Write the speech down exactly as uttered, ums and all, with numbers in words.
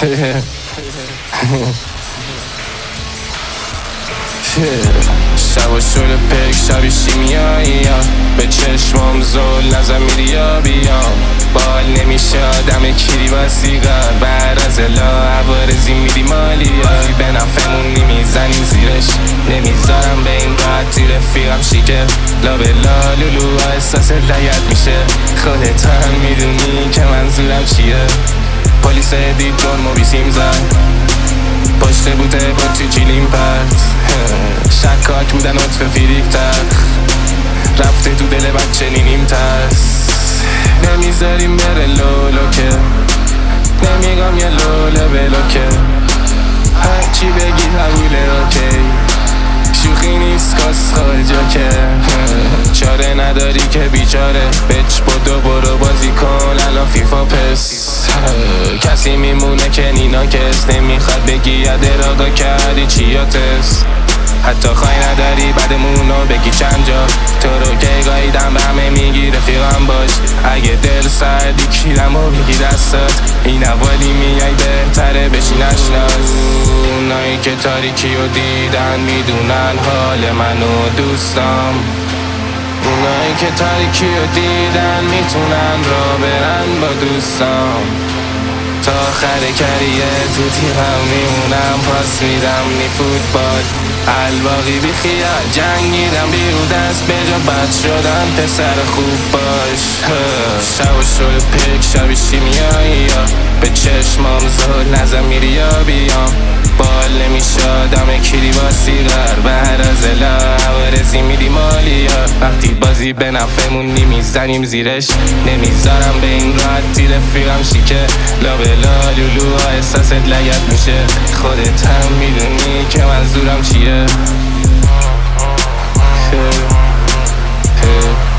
شب و شل پک شبی شیمیایی به چشمام زل نزم میری یا بیام بال نمیشه آدم کیری با سیگار بعد از الا عوارزی میری مالی یا به نفمون نمیزنیم زیرش نمیذارم به این قطی رفیقم شیکه لا به لا لولو احساس لگت میشه خودت هم میدونی که منظورم چیه پلیس دید جرمو بیسیم زد پشت بوده با تو جیلیم پرد شکاک بودن عطف فیریک تخ رفته تو دل بچه نینیم ترس نمیذاریم بره لولو که نمیگم یه لوله بلوکه هرچی بگی حوله اوکی شوخی نیست کس خارجا که چاره نداری که بیچاره بچ بدو برو بازی کن الان فیفا پس کسی میمونه که نینا کس نمیخواد بگی یده راگا کردی چیا تست حتی خواهی نداری بعدمونو بگی چند جا تو رو که گاهیدم به همه میگی رفیقم باش اگه دل سردی کیرم و بگی دستات این اوالی میای بهتره بشی نشناس اونایی که تاریکی رو دیدن میدونن حال منو دوستم اونایی که تاریکی رو دیدن میتونن را برن با دوستم تا آخر کریر تو تیغم میمونم پاس میدم نی فوتبال الباقی بی خیال جنگیدم بیرو دست به جا بد شدم پسر خوب باش شب و شل پک شبی شیمیایی به چشمام زل نزم میری یا بیام بال نمیشه آدم کیری با سیگار بعد از الا عوارزی میری مالی وقتی بازی به نفمون نمیزنیم زیرش نمیذارم به این راحتی رفیقم شیکه لا به لا لولو احساست لگت میشه خودت هم میدونی که منظورم چیه